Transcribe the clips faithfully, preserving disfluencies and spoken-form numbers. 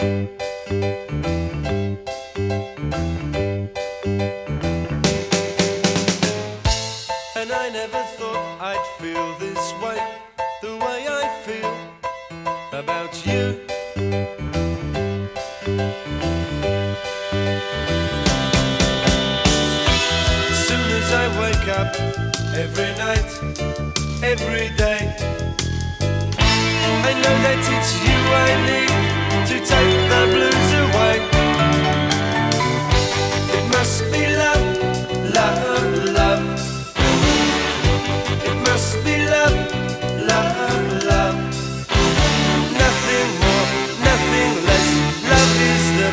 And I never thought I'd feel this way, the way I feel about you. As soon as I wake up, every night, every day, I know that it's you I need to take the blues away. It must be love, love, love. It must be love, love, love. Nothing more, nothing less. Love is the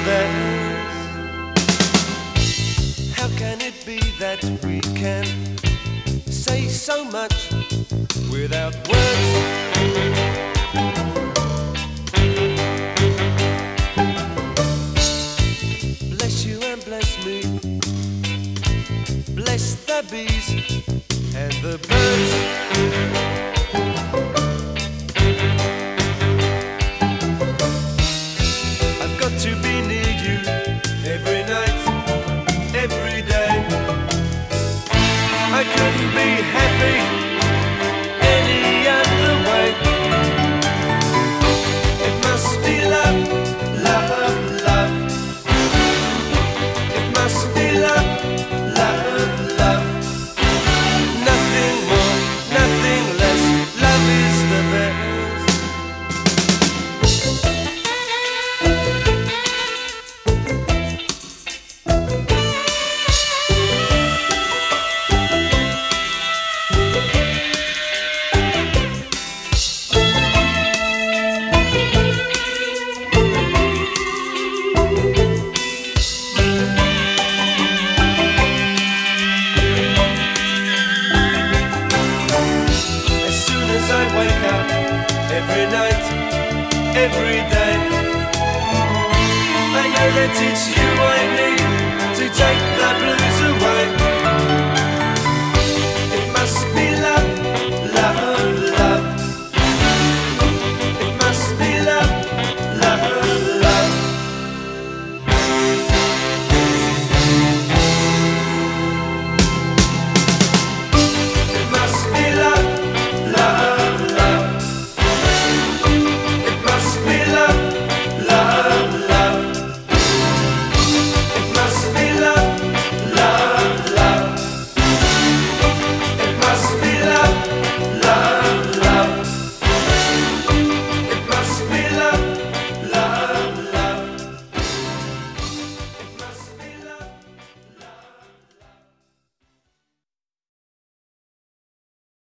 best. How can it be that we can say so much without words? Bless you and bless me. Bless the bees and the birds. I've got to be near you every night, every day. I couldn't be happy any other way. It must be love, love, love. It must be love, love, love. Nothing more, nothing less. Love is the best. I wake up every night, every day. I know that it's you I need to take the blues away.